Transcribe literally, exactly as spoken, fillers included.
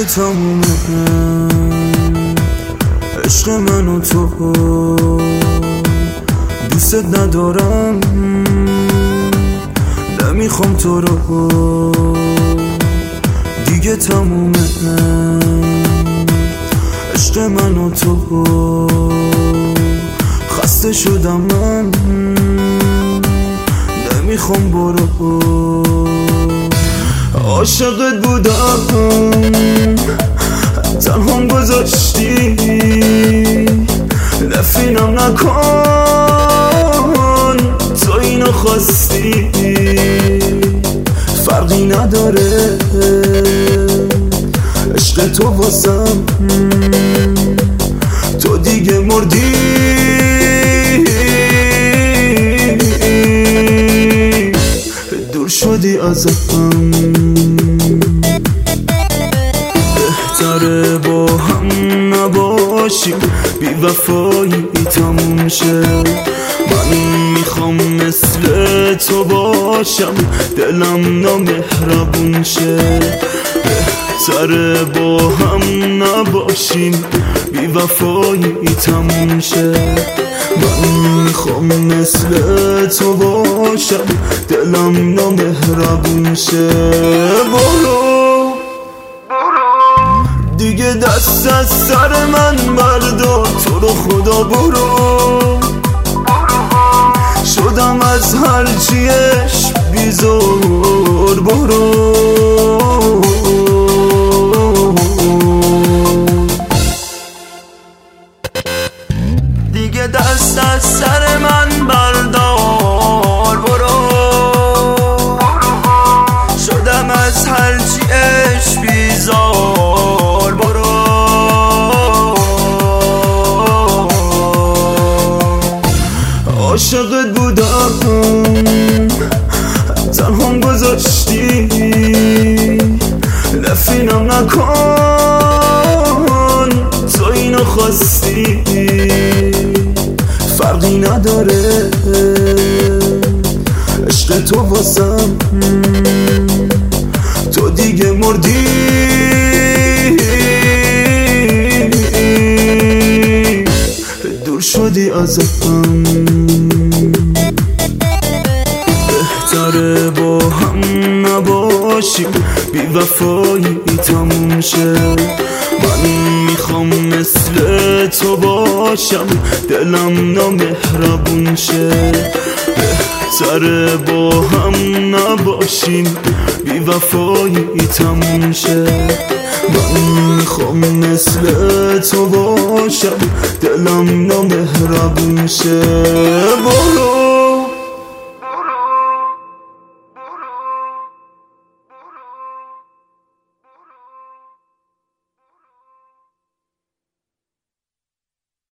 دیگه تمومه عشق من و تو، دوست ندارم نمیخوام تو رو، دیگه تمومه عشق من و تو، خسته شدم من نمیخوام برو. عاشقت بودم تنهام گذاشتی، نفینم نکن تو اینو خواستی، فرقی نداره عشق تو واسم، تو دیگه مردی دور شدی ازم، بهتره با هم نباشیم، بی وفایی تموم شه، من میخوام مثل تو باشم، دلم نامهربون شه، بهتره با هم نباشیم، بی وفایی تموم شه، من میخوام مثل تو باشم، دلم نامهربون شه. برو دیگه دست از سر من بردار، تو رو خدا برو، شدم از هر چیش بیزار، برو دیگه دست از سر من بردار، برو، شدم از هر چیش بیزار، برو. عاشقت بودم تنهام گذاشتی، نفینم نکن تو اینو خواستی، فرقی نداره عشق تو واسم، تو دیگه مردی دور شدی ازم، بهتره با هم نباشیم، بی وفایی تموم شه، من میخوام مثل تو باشم، دلم نامهربون شه، بهتره با هم نباشیم، بی وفایی تموم شه، من میخوام مثل تو باشم، دلم نامهربون شه. برو